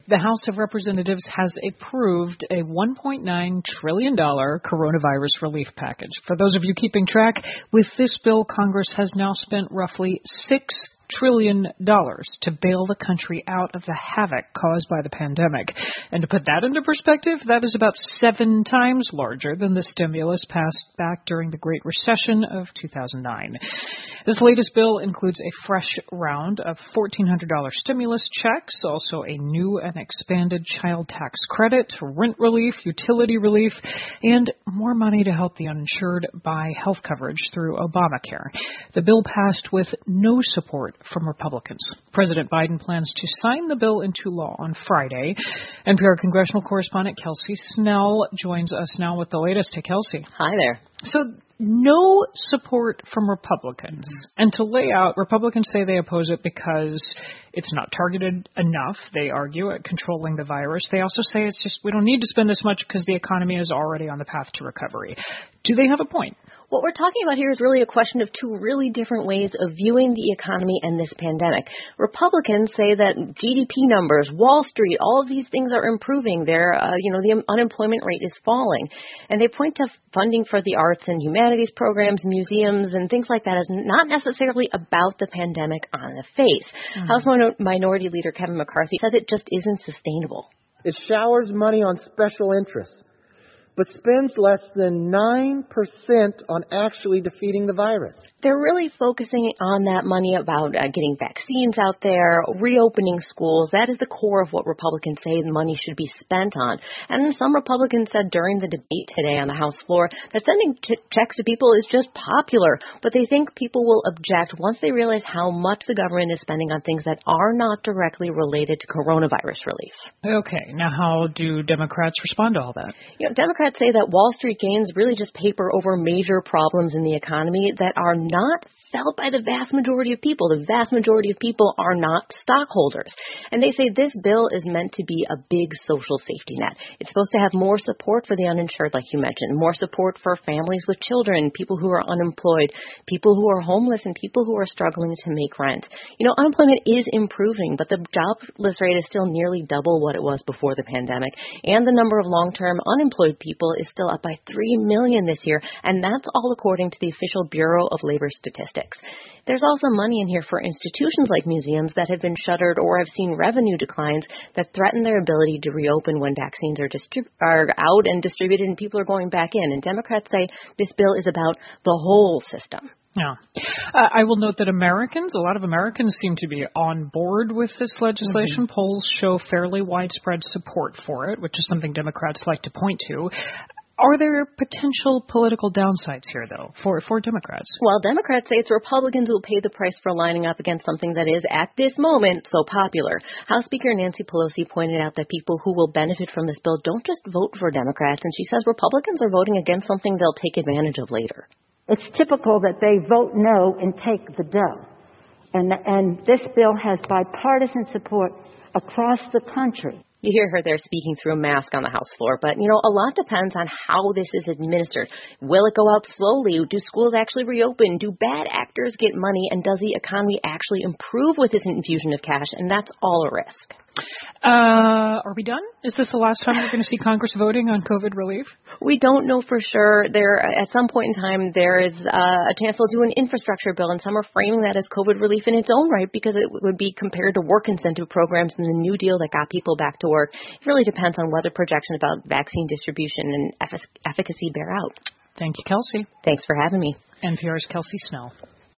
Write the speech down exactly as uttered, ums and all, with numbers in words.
The House of Representatives has approved a one point nine trillion dollars coronavirus relief package. For those of you keeping track, with this bill, Congress has now spent roughly six trillion dollars to bail the country out of the havoc caused by the pandemic. And to put that into perspective, that is about seven times larger than the stimulus passed back during the Great Recession of two thousand nine. This latest bill includes a fresh round of fourteen hundred dollars stimulus checks, also a new and expanded child tax credit, rent relief, utility relief, and more money to help the uninsured buy health coverage through Obamacare. The bill passed with no support from Republicans. President Biden plans to sign the bill into law on Friday. N P R congressional correspondent Kelsey Snell joins us now with the latest. Hey, Kelsey. Hi there. So no support from Republicans. And to lay out, Republicans say they oppose it because it's not targeted enough, they argue, at controlling the virus. They also say it's just we don't need to spend this much because the economy is already on the path to recovery. Do they have a point? What we're talking about here is really a question of two really different ways of viewing the economy and this pandemic. Republicans say that G D P numbers, Wall Street, all of these things are improving. They're, uh, you know, the unemployment rate is falling. And they point to funding for the arts and humanities programs, museums, and things like that as not necessarily about the pandemic on the face. Mm-hmm. House Min- Minority Leader Kevin McCarthy says it just isn't sustainable. It showers money on special interests, but spends less than nine percent on actually defeating the virus. They're really focusing on that money about uh, getting vaccines out there, reopening schools. That is the core of what Republicans say the money should be spent on. And some Republicans said during the debate today on the House floor that sending ch- checks to people is just popular, but they think people will object once they realize how much the government is spending on things that are not directly related to coronavirus relief. Okay, now how do Democrats respond to all that? You know, Democrats say that Wall Street gains really just paper over major problems in the economy that are not felt by the vast majority of people. The vast majority of people are not stockholders. And they say this bill is meant to be a big social safety net. It's supposed to have more support for the uninsured, like you mentioned, more support for families with children, people who are unemployed, people who are homeless, and people who are struggling to make rent. You know, unemployment is improving, but the jobless rate is still nearly double what it was before the pandemic. And the number of long-term unemployed people is still up by three million this year, and that's all according to the official Bureau of Labor Statistics. There's also money in here for institutions like museums that have been shuttered or have seen revenue declines that threaten their ability to reopen when vaccines are, distrib- are out and distributed and people are going back in. And Democrats say this bill is about the whole system. Yeah. Uh, I will note that Americans, a lot of Americans seem to be on board with this legislation. Mm-hmm. Polls show fairly widespread support for it, which is something Democrats like to point to. Are there potential political downsides here, though, for, for Democrats? Well, Democrats say it's Republicans who will pay the price for lining up against something that is, at this moment, so popular. House Speaker Nancy Pelosi pointed out that people who will benefit from this bill don't just vote for Democrats, and she says Republicans are voting against something they'll take advantage of later. It's typical that they vote no and take the dough. And, and this bill has bipartisan support across the country. You hear her there speaking through a mask on the House floor. But, you know, a lot depends on how this is administered. Will it go out slowly? Do schools actually reopen? Do bad actors get money? And does the economy actually improve with this infusion of cash? And that's all a risk. Uh, are we done? Is this the last time we're going to see Congress voting on COVID relief? We don't know for sure. There, at some point in time, there is uh, a chance they'll do an infrastructure bill, and some are framing that as COVID relief in its own right because it would be compared to work incentive programs and the New Deal that got people back to work. It really depends on whether projections about vaccine distribution and effic- efficacy bear out. Thank you, Kelsey. Thanks for having me. N P R's Kelsey Snell.